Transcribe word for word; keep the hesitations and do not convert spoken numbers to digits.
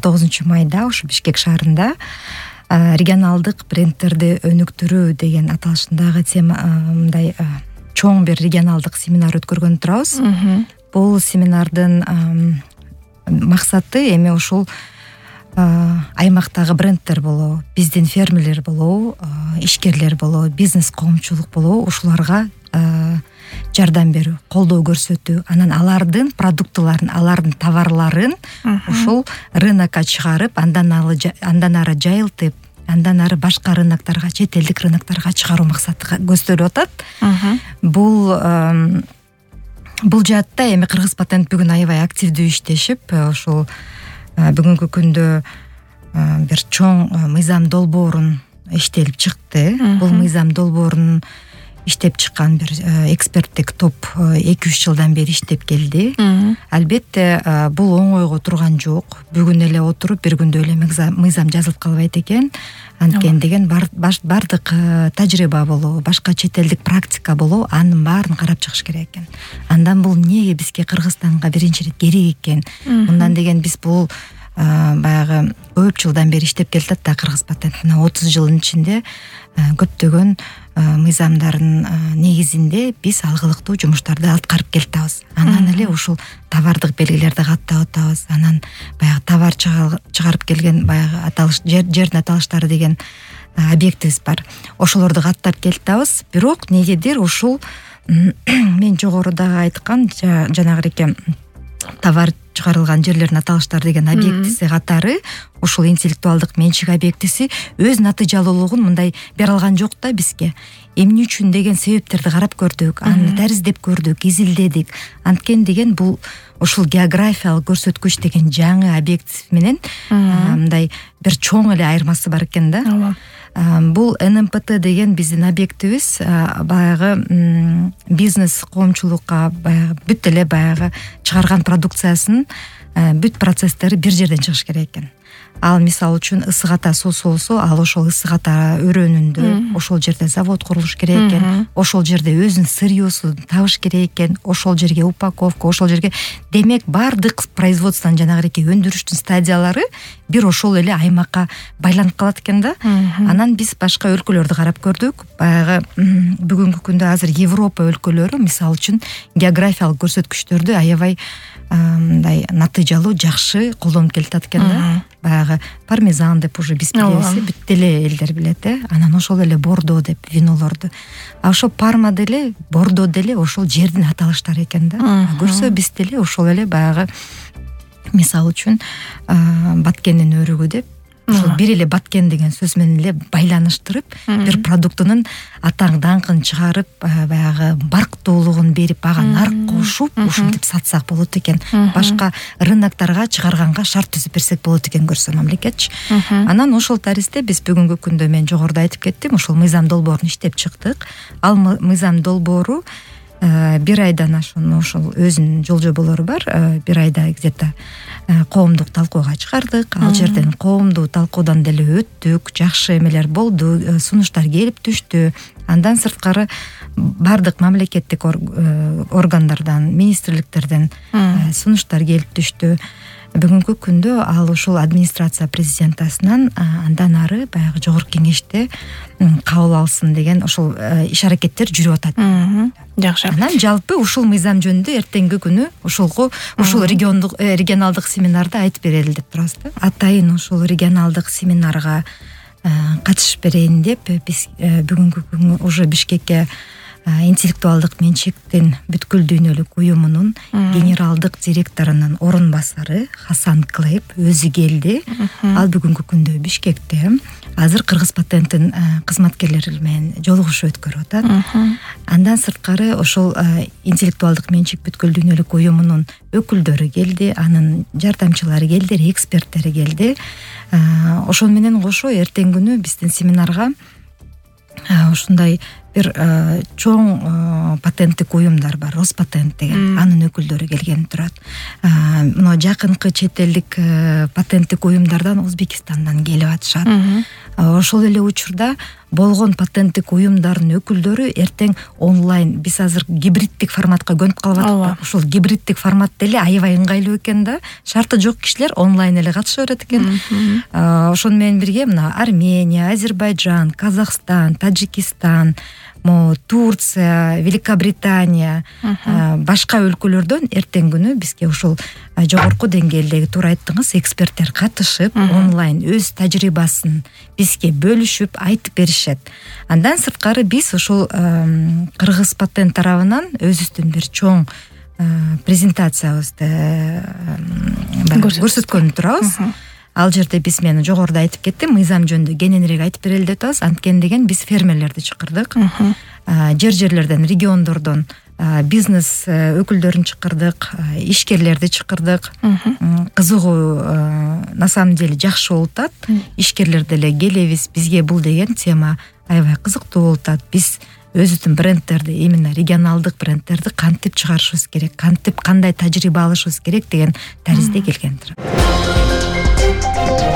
тогузунчу майда ушу Бишкек шаарында регионалдык брендтерди өнүктүрүү деген аталышындагы тема мындай чоң бир регионалдык семинар өткөргөн турабыз. Бул семинардын максаты эми ушул аймактагы брендтер болобу, биздин фермерлер болобу, ишкерлер болобу, бизнес коомчулук болобу, ушуларга жардам берүү, колдоо көрсөтүү, анан алардын продуктыларын, алардын товарларын ушул рынокко чыгарып, андан андан ары жайылтып, андан ары башка рынокторго, чет элдик рынокторго чыгаруу максаты көздөлүп атат. Бул бул жаатта эми Кыргыз патент бүгүн аябай активдүү иштешип, ушул бүгүнкү күндө бир чоң мыйзам долбоорун иштелип чыкты. Бул мыйзам долбоорун иштеп чыккан бир эксперттик топ эки үч жылдан бери иштеп келди. Албетте бул оңойго турган жок. Бүгүн эле отуруп бир күндө эле мыйзам жазылып калбайт экен. Анткени деген бардык тажрыйба болобу, башка чет элдик практика болобу, анын баарын карап чыгыш керек экен. Андан бул эмнеге бизге Кыргызстанга биринчи ирет керек экен? Мындан деген биз бул баягы көп жылдан бери иштеп келатат да Кыргыз патент. Мына отуз жылдын ичинде көптөгөн мыйзамдардын негизинде биз алгылыктуу жумуштарды аткарып келатабыз. Анан эле ушул товардык белгилерди каттап атабыз. Анан баягы товар чыгарып келген баягы аталыш жердин аталыштары деген объектибиз бар. Ошолорду каттап келатабыз. Бирок негедир ушул мен жогорудагы айткан жанагы товар чыгарылган жерлердин аталыштары деген объектиси катары ушул интеллектуалдык менчик объектиси өз натыйжалуулугун мындай бере алган жок да бизге. Эмне үчүн деген себептерди карап көрдүк, аны дариздеп көрдүк, изилдедик. Анткени деген бул ушул географиялык көрсөткүч деген жаңы объект менен мындай бир чоң эле айырмасы бар экен да. Бул эн эм пэ тэ деген биздин объектибиз баягы бизнес коомчулукка баягы бүт эле баягы чыгарган продукциясын бүт процесстери бир жерден чыгыш керек экен. Ал мисалы үчүн ысык ата суусу болсо, ал ошол ысык ата өрөөнүндө ошол жерде завод курулуш керек экен. Ошол жерде өзүнүн сырьёсун табыш керек экен. Ошол жерге упаковка, ошол жерге демек бардык производствонун жанагы өндүрүштүн стадиялары бир ошол эле аймакка байланып калат экен да. Анан биз башка өлкөлөрдү карап көрдүк. Баягы бүгүнкү күндө азыр Европа өлкөлөрү мисалы үчүн географиялык көрсөткүчтөрдү аябай мындай натыйжалуу, жакшы колдонуп келатат экен да. Баягы пармезан деп уже биз билебиз, бүт эле элдер билет э. Анан ошол эле бордо деп винолорду. А ошо парма деле, бордо деле ошол жердин аталыштары экен да. Көрсө биз деле ошол эле баягы мисалы үчүн баткендин өрүгү деп ошол бир эле баткен деген сөз менен эле байланыштырып, бир продуктунун атаң даңкын чыгарып, баягы барктуулугун берип, ага нарк кошуп, ушинтип сатсак болот экен. Башка рынокторго чыгарганга шарт түзүп берсек болот экен көрсө мамлекетчи. Анан ошол таристе биз бүгүнкү күндө мен жогоруда айтып кеттим, ошол мыйзам долбоорун иштеп чыктык. Ал мыйзам долбоору бир айдан ашуун ошол өзүнүн жол жоболору бар. Бир айда где-то коомдук талкууга чыгардык. Ал жерден коомдуу талкуудан деле өттүк, жакшы эмелер болду, сунуштар келип түштү. Андан сырткары бардык мамлекеттик органдардан, министрликтерден сунуштар келип түштү. Бүгүнкү күндө ал ушул администрация президентасынан андан ары баягы жогорку кеңеште кабыл алсын деген ошол иш аракеттер жүрүп атат. Жакшы. Анан жалпы ушул мыйзам жөнүндө эртеңки күнү ушулго ушул региондук регионалдык семинарда айтып берели деп турабыз да. Атайын ушул регионалдык семинарга катышып берейин деп биз бүгүнкү күнү уже Бишкекке интеллектуалдык менчиктин бүткүл дүйнөлүк уюмунун генералдык директорунун орун басары Хасан Клейп өзү келди. Ал бүгүнкү күндө Бишкекте. Азыр Кыргыз патенттин кызматкерлери менен жолугушуу өткөрүп атат. Андан сырткары ошол интеллектуалдык менчик бүткүл дүйнөлүк уюмунун өкүлдөрү келди, анын жардамчылары келди, эксперттери келди. Ошол менен кошо эртең күнү биздин семинарга ушундай бир чоң патенттик уюмдар бар, Роспатент деген, анын өкүлдөрү келген турат. Мына жакынкы чет элдик патенттик уюмдардан Өзбекстандан келип атышат. Ошол эле учурда болгон патенттик уюмдардын өкүлдөрү эртең онлайн, биз азыр гибриддик форматка көнүп калып атабыз. Ушул гибриддик формат деле аябай ыңгайлуу экен да. Шарты жок кишилер онлайн эле катыша берет экен. Ошону менен бирге мына Армения, Азербайджан, Казакстан, Таджикистан, Мо Турция, Великобритания, башка өлкөлөрдөн эртең күнү бизге ушул жогорку деңгээлдеги туура айттыңыз, эксперттер катышып, онлайн өз тажрыйбасын бизге бөлүшүп, айтып беришет. Андан сырткары биз ушул Кыргыз патент тарабынан өзүбүздүн бир чоң презентациябызды көрсөткөнү турабыз. Ал жерде биз мен жогоруда айтып кеттим, мыйзам жөнүндө кененирээк айтып берели деп атабыз. Анткени деген биз фермерлерди чакырдык. Жер-жерлерден, региондордон бизнес өкүлдөрүн чакырдык, ишкерлерди чакырдык. Кызыгуу на самом деле жакшы болуп атат. Ишкерлер деле келебиз, бизге бул деген тема аябай кызыктуу болуп атат. Биз өзүбүздүн брендтерди, именно регионалдык брендтерди кантип чыгарышыбыз керек, кантип кандай тажрыйба алышыбыз керек деген таризде келгендир.